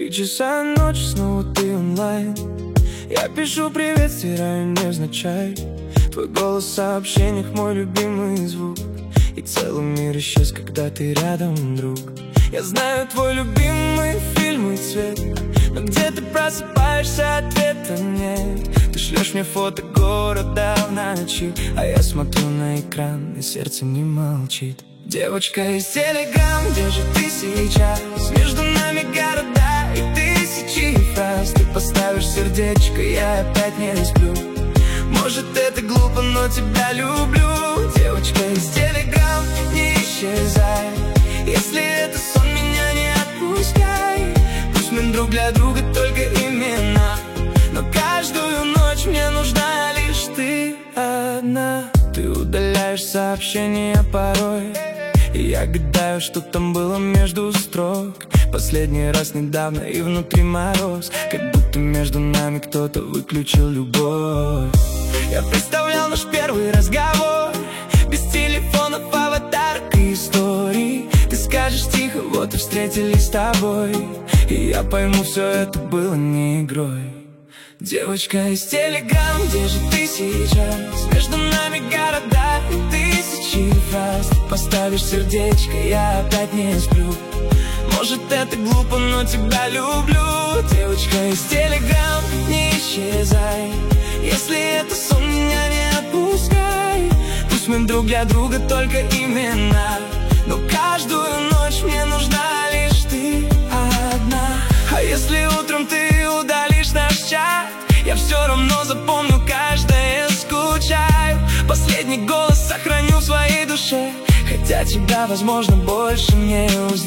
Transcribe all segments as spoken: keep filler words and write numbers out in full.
Три часа ночи, снова ты онлайн. Я пишу привет, стираю невзначай. Твой голос в сообщениях, мой любимый звук. И целый мир исчез, когда ты рядом, друг. Я знаю твой любимый фильм и цвет, но где ты просыпаешься, ответа нет. Ты шлешь мне фото города в ночи, а я смотрю на экран, и сердце не молчит. Девочка из Телеграм, где же ты сейчас? Между нами города и тысячи фраз. Ты поставишь сердечко, я опять не сплю. Может это глупо, но тебя люблю. Девочка из Телеграм, не исчезай. Если это сон, меня не отпускай. Пусть мы друг для друга только имена, но каждую ночь мне нужна лишь ты одна. Ты удаляешь сообщения порой, и я гадаю, что там было между строк. Последний раз недавно, и внутри мороз, как будто между нами кто-то выключил любовь. Я представлял наш первый разговор, без телефонов, аватарок и историй. Ты скажешь тихо, вот и встретились с тобой, и я пойму, все это было не игрой. Девочка из Телеграм, где же ты сейчас? Между нами города и тысячи фраз. Ты поставишь сердечко, я опять не сплю. Может это глупо, но тебя люблю. Девочка из Телеграм, не исчезай. Если это сон, меня не отпускай. Пусть мы друг для друга только имена, но каждую ночь мне нужна лишь ты одна. А если утром ты удалишь наш чат, я все равно запомню каждое, скучаю. Последний голос сохраню в своей душе, хотя тебя, возможно, больше не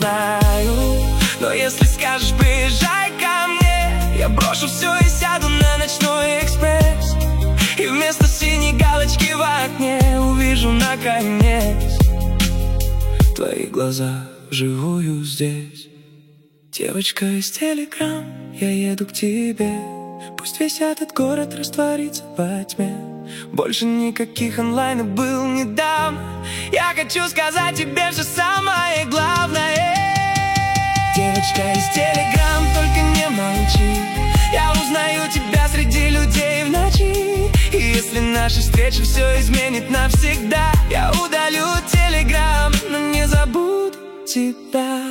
узнаю. Но если скажешь, приезжай ко мне, я брошу все и сяду на ночной экспресс. И вместо синей галочки в окне увижу наконец твои глаза вживую здесь. Девочка из Телеграм, я еду к тебе. Пусть весь этот город растворится во тьме. Больше никаких онлайнов был недавно. Я хочу сказать тебе все самое главное. Девочка из Телеграм, только не молчи. Я узнаю тебя среди людей в ночи. И если наша встреча все изменит навсегда, я удалю Телеграм, но не забуду тебя.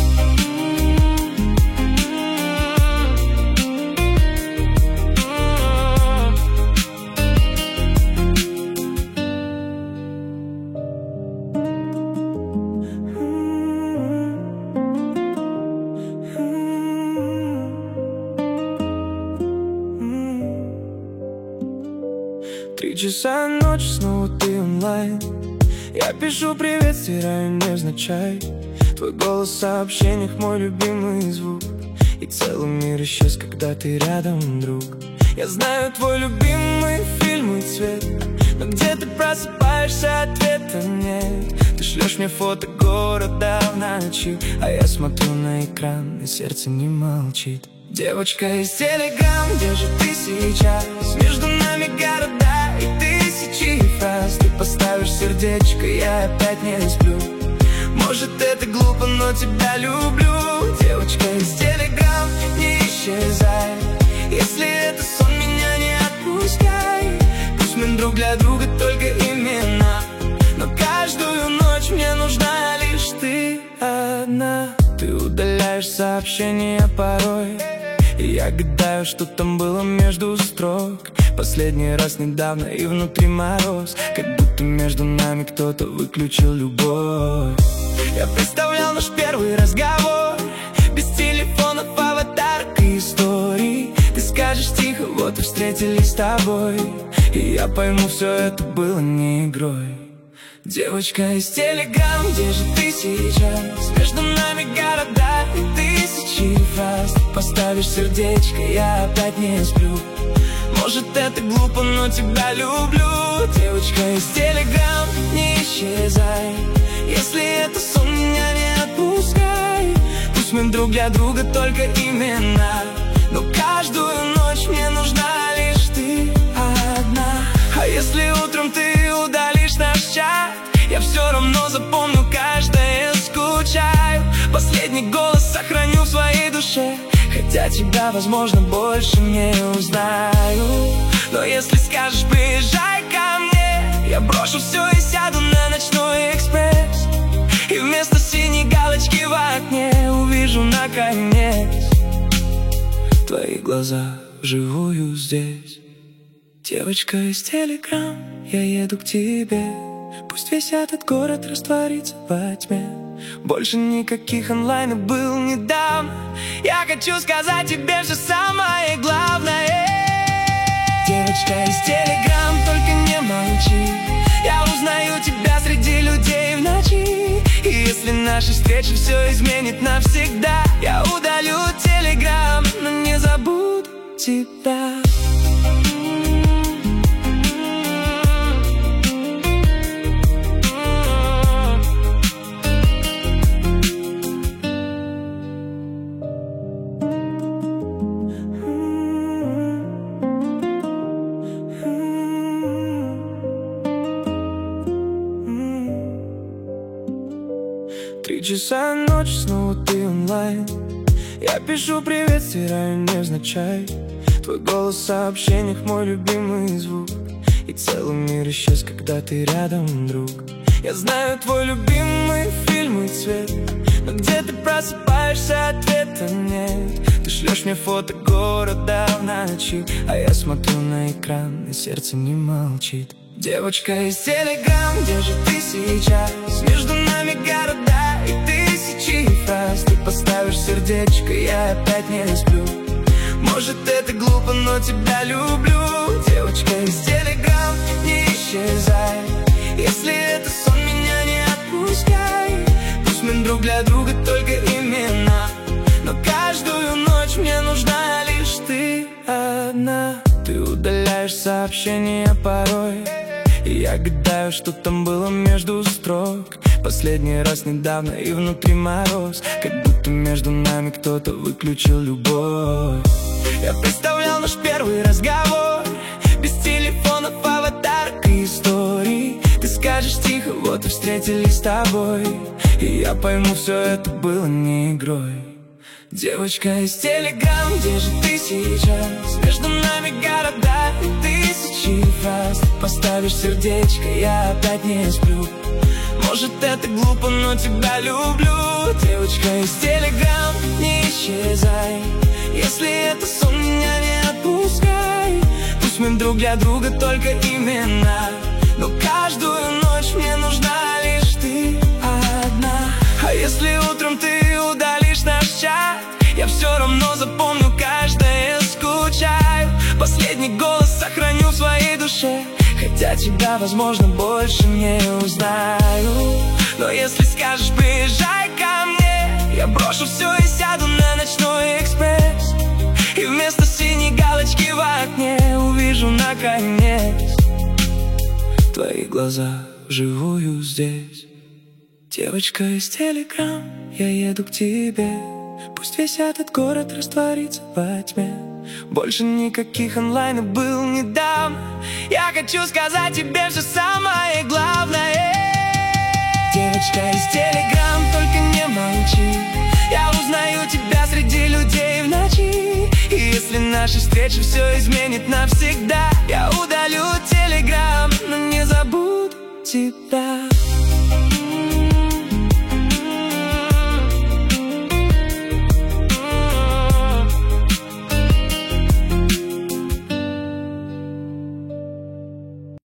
Три часа ночи, снова ты онлайн. Я пишу привет, стираю невзначай. Твой голос в сообщениях, мой любимый звук. И целый мир исчез, когда ты рядом, друг. Я знаю твой любимый фильм и цвет, но где ты просыпаешься, ответа нет. Ты шлешь мне фото города в ночи, а я смотрю на экран, и сердце не молчит. Девочка из Телеграм, где же ты сейчас? Между нами города и тысячи фраз. Ты поставишь сердечко, я опять не сплю. Может это глупо, но тебя люблю. Девочка из Телеграм, не исчезай. Если это сон, меня не отпускай. Пусть мы друг для друга только имена, но каждую ночь мне нужна лишь ты одна. Ты удаляешь сообщения порой, и я гадаю, что там было между строк. Последний раз недавно, и внутри мороз, как будто между нами кто-то выключил любовь. Я представлял наш первый разговор, без телефонов, аватарок и историй. Ты скажешь тихо, вот и встретились с тобой, и я пойму, все это было не игрой. Девочка из Телеграм, где же ты сейчас? Между нами города и тысячи фраз. Ты поставишь сердечко, я опять не сплю. Может это глупо, но тебя люблю. Девочка из Телеграм, не исчезай. Если это сон, меня не отпускай. Пусть мы друг для друга только имена, но каждую ночь мне нужна лишь ты одна. А если утром ты удалишь наш чат, я все равно запомню каждое, скучаю. Последний голос сохраню в своей душе, Хотя тебя, возможно, больше не узнаю. Но если скажешь, приезжай ко мне, я брошу все и сяду на ночной экспресс. И вместо синей галочки в окне увижу наконец твои глаза вживую здесь. Девочка из Телеграм, я еду к тебе. Пусть весь этот город растворится во тьме. Больше никаких онлайнов был не дам. Я хочу сказать тебе все самое главное. Девочка из Телеграм, только не молчи. Я узнаю тебя среди людей в ночи. И если наши встречи все изменит навсегда, я удалю Телеграм, но не забуду тебя. Три часа ночи, снова ты онлайн. Я пишу привет, стираю невзначай. Твой голос в сообщениях мой любимый звук. И целый мир исчез, когда ты рядом, друг. Я знаю твой любимый фильм и цвет, но где ты просыпаешься, ответа нет. Ты шлешь мне фото города в ночи, а я смотрю на экран, и сердце не молчит. Девочка из Телеграм, где же ты сейчас? Между нами города и тысячи фраз. Ты поставишь сердечко, я опять не сплю. Может, это глупо, но тебя люблю. Девочка из Телеграм, не исчезай. Если это сон, меня не отпускай. Пусть мы друг для друга только имена, но каждую ночь мне нужна лишь ты одна. Ты удаляешь сообщения порой, и я гадаю, что там было между строк. Последний раз недавно, и внутри мороз, как будто между нами кто-то выключил любовь. Я представлял наш первый разговор, без телефонов, аватарок и историй. Ты скажешь тихо, вот и встретились с тобой, и я пойму, все это было не игрой. Девочка из Телеграм, где же ты сейчас? Между нами города и тысячи фраз. Ты поставишь сердечко, я опять не сплю. Может, это глупо, но тебя люблю. Девочка из Телеграм, не исчезай. Если это сон, меня не отпускай. Пусть мы друг для друга только имена, но каждую ночь мне нужна лишь ты одна. А если утром ты удалишь наш чат, я все равно запомню каждое, скучаю. Последний голос сохраню в своей душе, хотя тебя, возможно, больше не узнаю. Но если скажешь, приезжай ко мне, я брошу все и сяду на ночной экспресс. И вместо синей галочки в окне увижу наконец твои глаза вживую здесь. Девочка из Телеграм, я еду к тебе. Пусть весь этот город растворится во тьме. Больше никаких онлайнов был не дам. Я хочу сказать тебе все самое главное. Девочка из Телеграм, только не молчи. Я узнаю тебя среди людей в ночи. И если наши встречи все изменит навсегда, я удалю Телеграм, но не забуду тебя.